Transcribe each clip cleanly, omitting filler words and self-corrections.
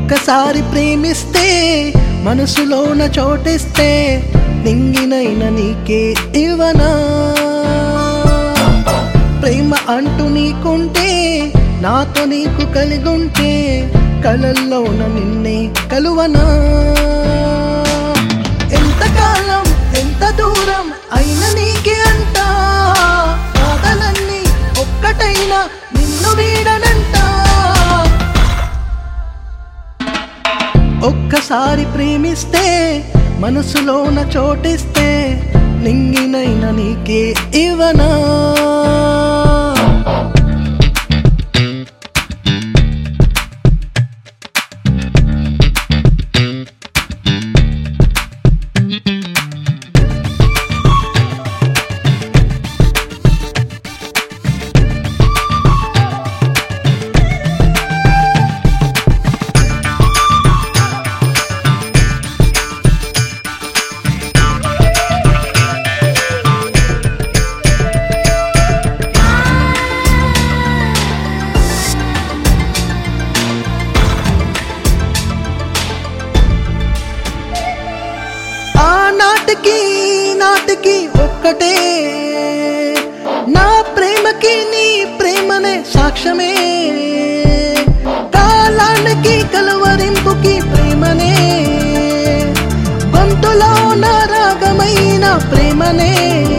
ఒక్కసారి ప్రేమిస్తే మనసులోన చోటిస్తే నింగినైన నీకే ఇవ్వనా ప్రేమ అంటూ నీకుంటే నాతో నీకు కలిగుంటే కలల్లోన నిన్నే కలువనా ఎంతకాలం ఎంత దూరం అయినా నీకే అంట బాధలన్నీ ఒక్కటైనా నిన్ను వీడనంట ఒక్కసారి ప్రేమిస్తే మనసులోన చోటిస్తే నింగినైన నీకే ఇవ్వనా నాటికి ఒక్కటే నా ప్రేమకి నీ ప్రేమనే సాక్ష్యమే కాలానికి కలవరింపుకి ప్రేమనే గొంతులో నా రాగమైన ప్రేమనే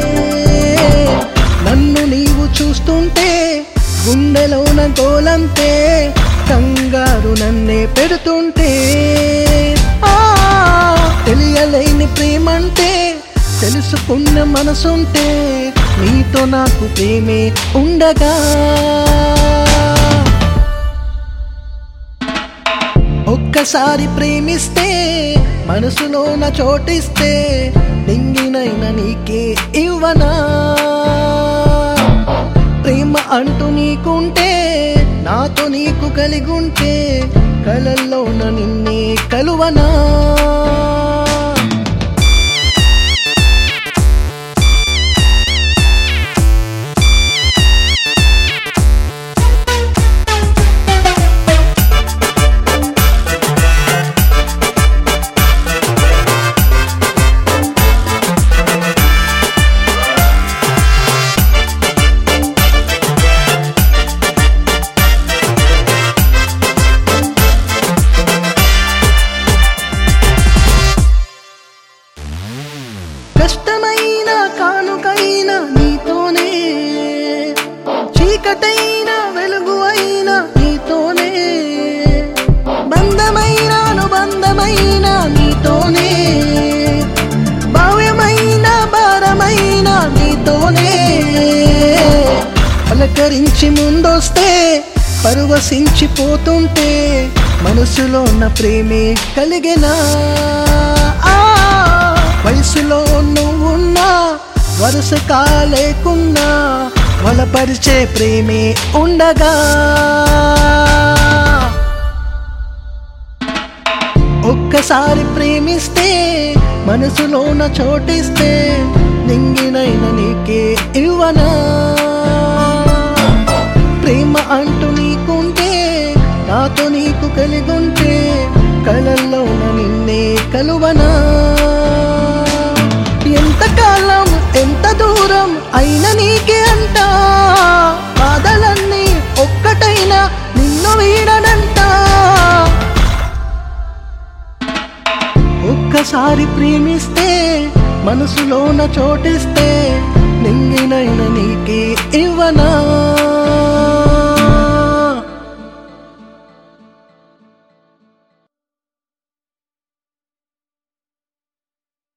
నన్ను నీవు చూస్తుంటే గుండెలోన గోలంతే కంగారు నన్నే పెడుతుంటే తెలియలేని ప్రేమంటే తెలుసుకున్న మనసుంటే నీతో నాకు ప్రేమే ఉండగా ఒక్కసారి ప్రేమిస్తే మనసులోన చోటిస్తే నింగినైన నీకే ఇవ్వనా ప్రేమ అంటూ నీకుంటే నాతో నీకు కలిగుంటే కలల్లోన నిన్నే కలువనా కష్టమైన కానుకైన నీతోనే చీకటైన వెలుగు అయిన నీతోనే బంధమైన అనుబంధమైన నీతోనే భావ్యమైన భారమైన నీతోనే పలకరించి ముందొస్తే పరవశించిపోతుంటే మనసులో ఉన్న ప్రేమే కలిగేనా వయసులో నువ్వున్నా వరుస కాలేకున్నా వలపరిచే ప్రేమే ఉండగా ఒక్కసారి ప్రేమిస్తే మనసులోన చోటిస్తే నింగినైన నీకే ఇవ్వనా ప్రేమ అంటూ నీకుంటే నాతో నీకు కలిగుంటే కలల్లోన నిన్నే కలువనా ఎంతకాలం ఎంత దూరం అయినా నీకే అంట బాధలన్నీ ఒక్కటైనా నిన్ను వీడనంట ఒక్కసారి ప్రేమిస్తే మనసులోన చోటిస్తే నింగినైన నీకే ఇవ్వనా